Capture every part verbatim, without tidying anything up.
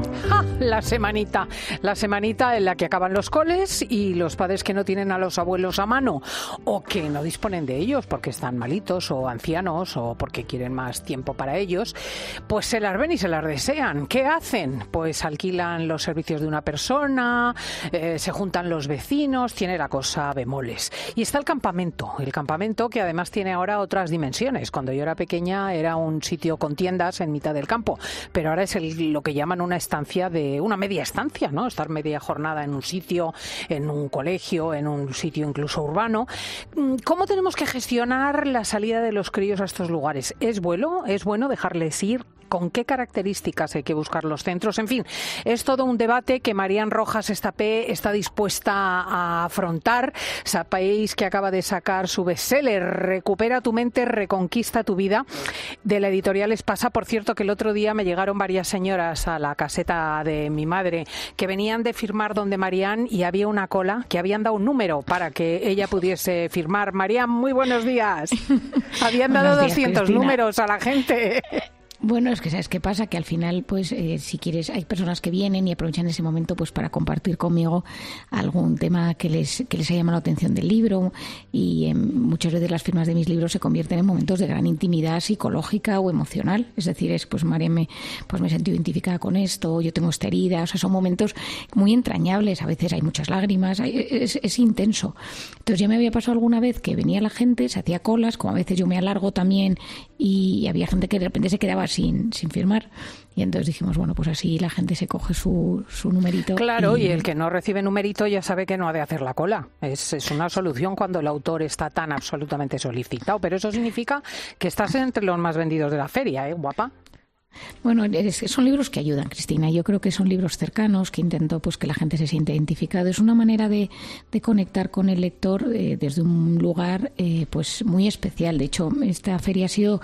¡Ja! La semanita, la semanita en la que acaban los coles y los padres que no tienen a los abuelos a mano o que no disponen de ellos porque están malitos o ancianos o porque quieren más tiempo para ellos, pues se las ven y se las desean. ¿Qué hacen? Pues alquilan los servicios de una persona, eh, se juntan los vecinos, tiene la cosa bemoles. Y está el campamento, el campamento que además tiene ahora otras dimensiones. Cuando yo era pequeña era un sitio con tiendas en mitad del campo, pero ahora es el, lo que llaman una estancia de una media estancia, ¿no? Estar media jornada en un sitio, en un colegio, en un sitio incluso urbano. ¿Cómo tenemos que gestionar la salida de los críos a estos lugares? ¿Es bueno? ¿Es bueno dejarles ir? ¿Con qué características hay que buscar los centros? En fin, es todo un debate que Marian Rojas Estapé está dispuesta a afrontar. Sabéis que acaba de sacar su bestseller, Recupera tu mente, reconquista tu vida, de la editorial Espasa. Por cierto, que el otro día me llegaron varias señoras a la caseta de mi madre que venían de firmar donde Marian y había una cola, que habían dado un número para que ella pudiese firmar. Marian, muy buenos días. Habían dado días, doscientos Cristina. Números a la gente. Bueno, es que ¿sabes qué pasa? Que al final, pues, eh, si quieres, hay personas que vienen y aprovechan ese momento pues para compartir conmigo algún tema que les que les haya llamado la atención del libro y eh, muchas veces las firmas de mis libros se convierten en momentos de gran intimidad psicológica o emocional. Es decir, es pues María me pues me sentí identificada con esto, yo tengo esta herida, o sea, son momentos muy entrañables, a veces hay muchas lágrimas, hay, es, es intenso. Entonces ya me había pasado alguna vez que venía la gente, se hacía colas, como a veces yo me alargo también y había gente que de repente se quedaba sin, sin firmar. Y entonces dijimos, bueno, pues así la gente se coge su, su numerito. Claro, y... y el que no recibe numerito ya sabe que no ha de hacer la cola. Es, es una solución cuando el autor está tan absolutamente solicitado. Pero eso significa que estás entre los más vendidos de la feria, ¿eh, guapa? Bueno, son libros que ayudan, Cristina. Yo creo que son libros cercanos, que intento pues que la gente se sienta identificada. Es una manera de, de conectar con el lector eh, desde un lugar eh, pues muy especial. De hecho, esta feria ha sido...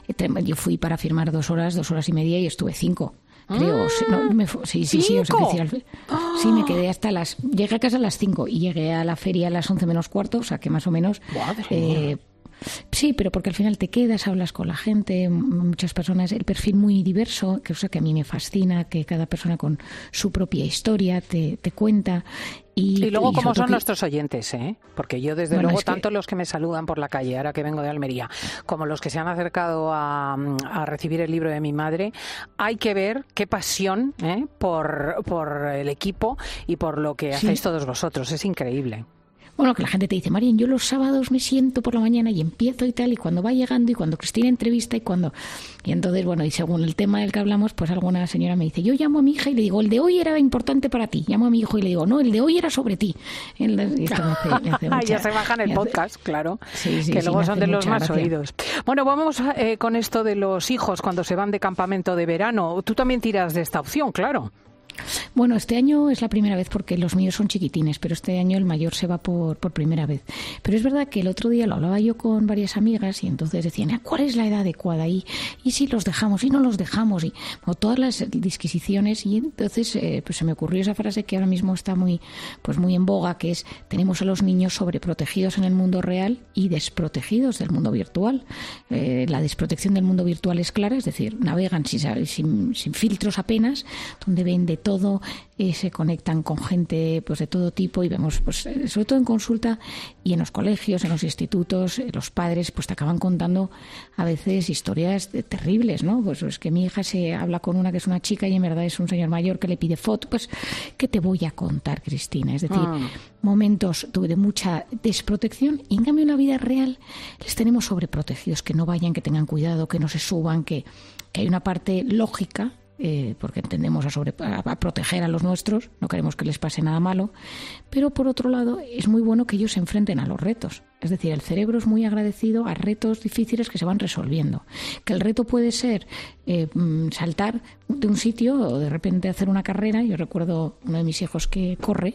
Yo fui para firmar dos horas, dos horas y media y estuve cinco. Creo, no, me, sí, sí, sí, o sea, decir, sí, me quedé hasta las, llegué a casa a las cinco y llegué a la feria a las once menos cuarto, o sea que más o menos, eh, sí, pero porque al final te quedas, hablas con la gente, muchas personas, el perfil muy diverso, que cosa que a mí me fascina, que cada persona con su propia historia te, te cuenta. Y, y luego, ¿cómo son que... nuestros oyentes? ¿eh? Porque yo, desde bueno, luego, es que... tanto los que me saludan por la calle, ahora que vengo de Almería, como los que se han acercado a, a recibir el libro de mi madre, hay que ver qué pasión ¿eh? por, por el equipo y por lo que hacéis sí. todos vosotros. Es increíble. Bueno, que la gente te dice, Marian, yo los sábados me siento por la mañana y empiezo y tal, y cuando va llegando y cuando Cristina entrevista y cuando... Y entonces, bueno, y según el tema del que hablamos, pues alguna señora me dice, yo llamo a mi hija y le digo, el de hoy era importante para ti. Llamo a mi hijo y le digo, no, el de hoy era sobre ti. Y esto me hace, me hace mucha, ya se bajan el podcast, hace... claro, sí, sí, que sí, luego son de los más gracia. Oídos. Bueno, vamos eh, con esto de los hijos cuando se van de campamento de verano. Tú también tiras de esta opción, claro. Bueno, este año es la primera vez porque los míos son chiquitines, pero este año el mayor se va por, por primera vez. Pero es verdad que el otro día lo hablaba yo con varias amigas y entonces decían, ¿cuál es la edad adecuada? Y, y si los dejamos, y no los dejamos, y o todas las disquisiciones. Y entonces eh, pues se me ocurrió esa frase que ahora mismo está muy, pues muy en boga, que es, tenemos a los niños sobreprotegidos en el mundo real y desprotegidos del mundo virtual. Eh, la desprotección del mundo virtual es clara, es decir, navegan sin, sin, sin filtros apenas, donde ven de todo, eh, se conectan con gente pues de todo tipo y vemos, pues sobre todo en consulta y en los colegios, en los institutos, eh, los padres pues te acaban contando a veces historias de, terribles, ¿no? Pues es que mi hija se habla con una que es una chica y en verdad es un señor mayor que le pide foto. Pues, ¿qué te voy a contar, Cristina? Es decir, ah. momentos de mucha desprotección y en cambio en la vida real les tenemos sobreprotegidos, que no vayan, que tengan cuidado, que no se suban, que, que hay una parte lógica. Eh, porque entendemos a, sobre, a, a proteger a los nuestros, no queremos que les pase nada malo, pero por otro lado es muy bueno que ellos se enfrenten a los retos. Es decir, el cerebro es muy agradecido a retos difíciles que se van resolviendo. Que el reto puede ser eh, saltar de un sitio o de repente hacer una carrera. Yo recuerdo uno de mis hijos que corre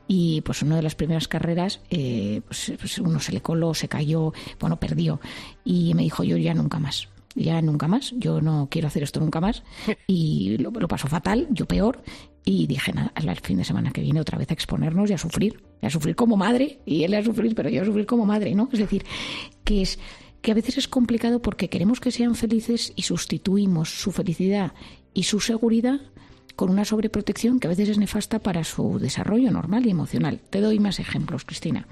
y pues una de las primeras carreras eh, pues, pues uno se le coló, se cayó, bueno, perdió y me dijo, yo ya nunca más. Ya nunca más, yo no quiero hacer esto nunca más y lo, lo pasó fatal, yo peor y dije, nada, el fin de semana que viene otra vez a exponernos y a sufrir, y a sufrir como madre y él a sufrir, pero yo a sufrir como madre, ¿no? Es decir, que es que a veces es complicado porque queremos que sean felices y sustituimos su felicidad y su seguridad con una sobreprotección que a veces es nefasta para su desarrollo normal y emocional. Te doy más ejemplos, Cristina.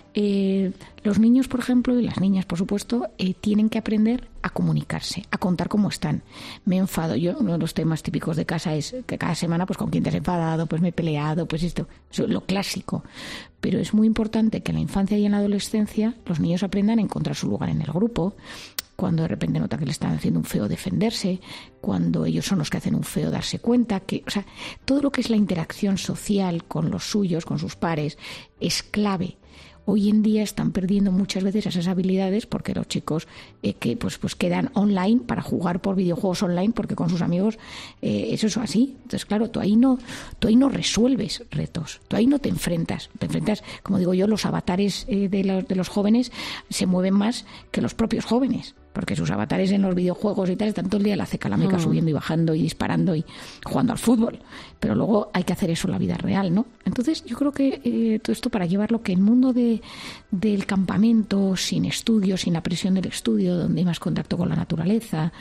Eh, los niños, por ejemplo, y las niñas, por supuesto, eh, tienen que aprender a comunicarse, a contar cómo están. Me enfado. Yo, uno de los temas típicos de casa es que cada semana, pues, con quién te has enfadado, pues me he peleado, pues esto, eso, lo clásico. Pero es muy importante que en la infancia y en la adolescencia los niños aprendan a encontrar su lugar en el grupo. Cuando de repente nota que le están haciendo un feo defenderse, cuando ellos son los que hacen un feo darse cuenta, que, o sea, todo lo que es la interacción social con los suyos, con sus pares, es clave. Hoy en día están perdiendo muchas veces esas habilidades porque los chicos eh, que pues pues quedan online para jugar por videojuegos online porque con sus amigos eh, eso es así. Entonces, claro, tú ahí no tú ahí no resuelves retos, tú ahí no te enfrentas. Te enfrentas, como digo yo, los avatares eh, de, los, de los jóvenes se mueven más que los propios jóvenes. Porque sus avatares en los videojuegos y tal están todo el día en la cecalameca, mm. subiendo y bajando y disparando y jugando al fútbol. Pero luego hay que hacer eso en la vida real, ¿no? Entonces yo creo que eh, todo esto para llevarlo que el mundo de, del campamento, sin estudio, sin la presión del estudio, donde hay más contacto con la naturaleza,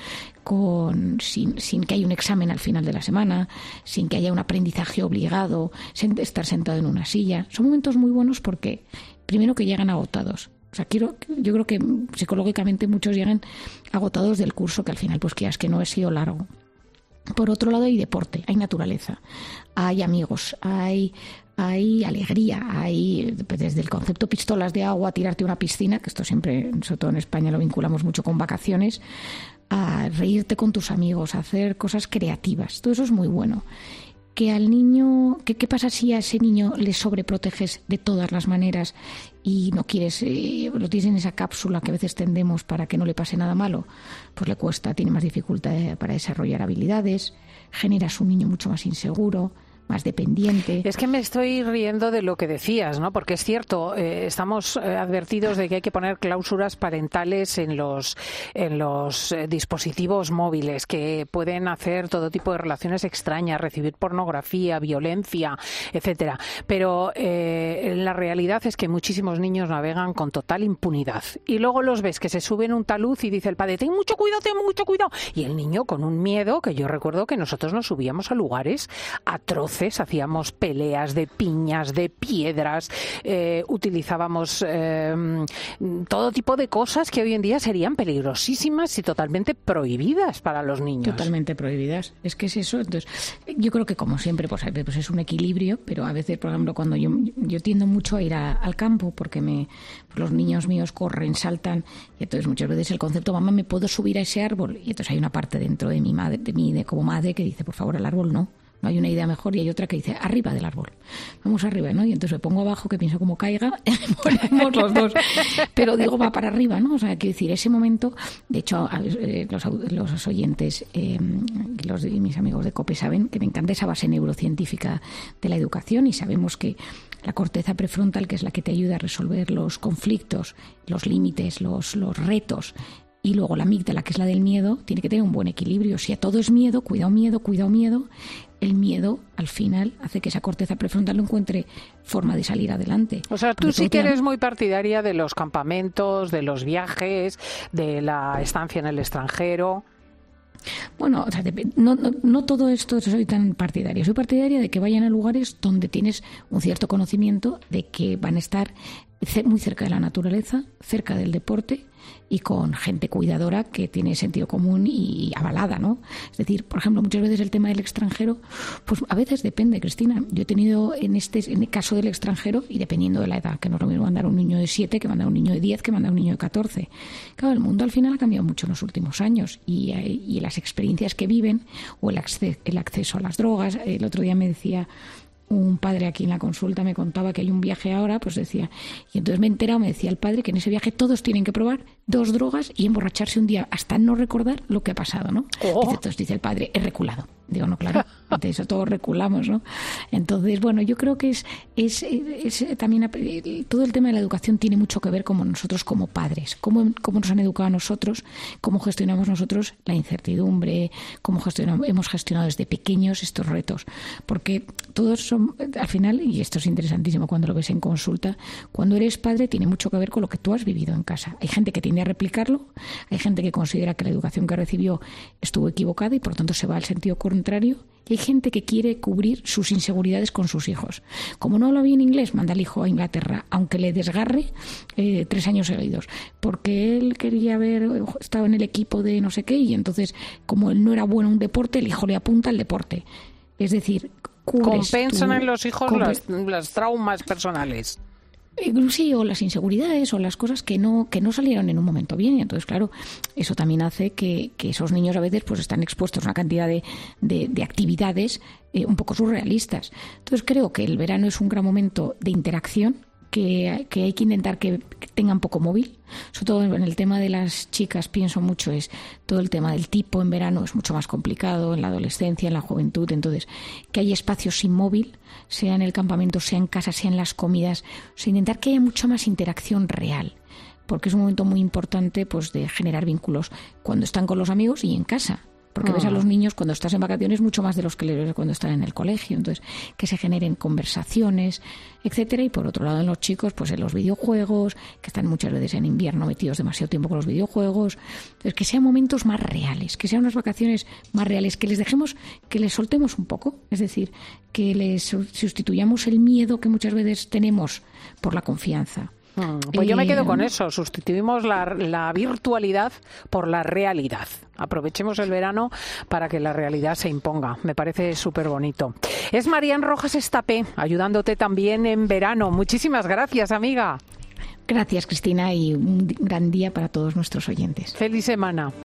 con sin, sin que haya un examen al final de la semana, sin que haya un aprendizaje obligado, sin estar sentado en una silla. Son momentos muy buenos porque, primero, que llegan agotados. O sea, quiero, yo creo que psicológicamente muchos llegan agotados del curso, que al final, pues quieras que no ha sido largo. Por otro lado, hay deporte, hay naturaleza, hay amigos, hay, hay alegría, hay desde el concepto pistolas de agua, tirarte a una piscina, que esto siempre, sobre todo en España, lo vinculamos mucho con vacaciones, a reírte con tus amigos, a hacer cosas creativas. Todo eso es muy bueno. Que al niño, ¿qué, qué pasa si a ese niño le sobreproteges de todas las maneras y no quieres, eh, lo tienes en esa cápsula que a veces tendemos para que no le pase nada malo? Pues le cuesta, tiene más dificultad para desarrollar habilidades, generas un niño mucho más inseguro, más dependiente. Es que me estoy riendo de lo que decías, ¿no? Porque es cierto, eh, estamos eh, advertidos de que hay que poner cláusulas parentales en los en los eh, dispositivos móviles que pueden hacer todo tipo de relaciones extrañas, recibir pornografía, violencia, etcétera. Pero eh, la realidad es que muchísimos niños navegan con total impunidad y luego los ves que se suben un talud y dice el padre: ten mucho cuidado, ten mucho cuidado. Y el niño con un miedo que yo recuerdo que nosotros nos subíamos a lugares atroces. Hacíamos peleas de piñas, de piedras, eh, utilizábamos eh, todo tipo de cosas que hoy en día serían peligrosísimas y totalmente prohibidas para los niños. Totalmente prohibidas. Es que es eso. Entonces, yo creo que como siempre, pues, pues es un equilibrio, pero a veces, por ejemplo, cuando yo, yo tiendo mucho a ir a, al campo porque me, pues los niños míos corren, saltan, y entonces muchas veces el concepto, mamá, ¿me puedo subir a ese árbol? Y entonces hay una parte dentro de mi madre, de mí, de como madre, que dice, por favor, al árbol no. No hay una idea mejor, y hay otra que dice arriba del árbol. Vamos arriba, ¿no? Y entonces me pongo abajo, que pienso como caiga, ponemos los dos. Pero digo, va para arriba, ¿no? O sea, quiero decir, ese momento, de hecho, los, los oyentes, eh, los de mis amigos de COPE saben que me encanta esa base neurocientífica de la educación, y sabemos que la corteza prefrontal, que es la que te ayuda a resolver los conflictos, los límites, los, los retos, y luego la amígdala, que es la del miedo, tiene que tener un buen equilibrio. Si a todo es miedo, cuidado miedo, cuidado miedo, el miedo al final hace que esa corteza prefrontal no encuentre forma de salir adelante. O sea, tú sí que eres muy partidaria de los campamentos, de los viajes, de la estancia en el extranjero. Bueno, o sea, no, no, no todo esto soy tan partidaria. Soy partidaria de que vayan a lugares donde tienes un cierto conocimiento de que van a estar muy cerca de la naturaleza, cerca del deporte y con gente cuidadora que tiene sentido común y avalada, ¿no? Es decir, por ejemplo, muchas veces el tema del extranjero, pues a veces depende, Cristina. Yo he tenido en este en el caso del extranjero, y dependiendo de la edad, que no es lo mismo mandar a un niño de siete que mandar a un niño de diez que mandar a un niño de catorce. Claro, el mundo al final ha cambiado mucho en los últimos años, y, y las experiencias que viven, o el, acceso, el acceso a las drogas. El otro día me decía un padre aquí en la consulta, me contaba que hay un viaje ahora, pues decía, y entonces me he enterado, me decía el padre, que en ese viaje todos tienen que probar dos drogas y emborracharse un día hasta no recordar lo que ha pasado, ¿no? Oh. Dice, entonces dice el padre, he reculado. Digo, no, claro, de eso todos reculamos, ¿no? Entonces, bueno, yo creo que es, es, es también todo el tema de la educación tiene mucho que ver con nosotros como padres, cómo, cómo nos han educado a nosotros, cómo gestionamos nosotros la incertidumbre, cómo gestionamos, hemos gestionado desde pequeños estos retos, porque todos son, al final, y esto es interesantísimo cuando lo ves en consulta, cuando eres padre tiene mucho que ver con lo que tú has vivido en casa. Hay gente que tiene a replicarlo. Hay gente que considera que la educación que recibió estuvo equivocada y por lo tanto se va al sentido contrario. Y hay gente que quiere cubrir sus inseguridades con sus hijos. Como no habla bien inglés, manda al hijo a Inglaterra, aunque le desgarre eh, tres años seguidos. Porque él quería haber estado en el equipo de no sé qué y entonces, como él no era bueno en un deporte, el hijo le apunta al deporte. Es decir, compensan tu, en los hijos comp- las, las traumas personales. Sí, o las inseguridades o las cosas que no que no salieron en un momento bien. Y entonces, claro, eso también hace que, que esos niños a veces pues están expuestos a una cantidad de, de, de actividades eh, un poco surrealistas. Entonces creo que el verano es un gran momento de interacción, que, que hay que intentar que tengan poco móvil. Sobre todo en el tema de las chicas pienso mucho, es todo el tema del tipo en verano es mucho más complicado, en la adolescencia, en la juventud. Entonces, que haya espacios sin móvil, sea en el campamento, sea en casa, sea en las comidas, o sea, intentar que haya mucha más interacción real, porque es un momento muy importante pues de generar vínculos cuando están con los amigos y en casa. Porque ves a los niños cuando estás en vacaciones mucho más de los que les ves cuando están en el colegio. Entonces, que se generen conversaciones, etcétera. Y por otro lado, en los chicos, pues en los videojuegos, que están muchas veces en invierno metidos demasiado tiempo con los videojuegos. Entonces, que sean momentos más reales, que sean unas vacaciones más reales, que les dejemos, que les soltemos un poco. Es decir, que les sustituyamos el miedo que muchas veces tenemos por la confianza. Pues yo me quedo con eso, sustituimos la, la virtualidad por la realidad. Aprovechemos el verano para que la realidad se imponga. Me parece súper bonito. Es Marian Rojas Estapé, ayudándote también en verano. Muchísimas gracias, amiga. Gracias, Cristina, y un gran día para todos nuestros oyentes. Feliz semana.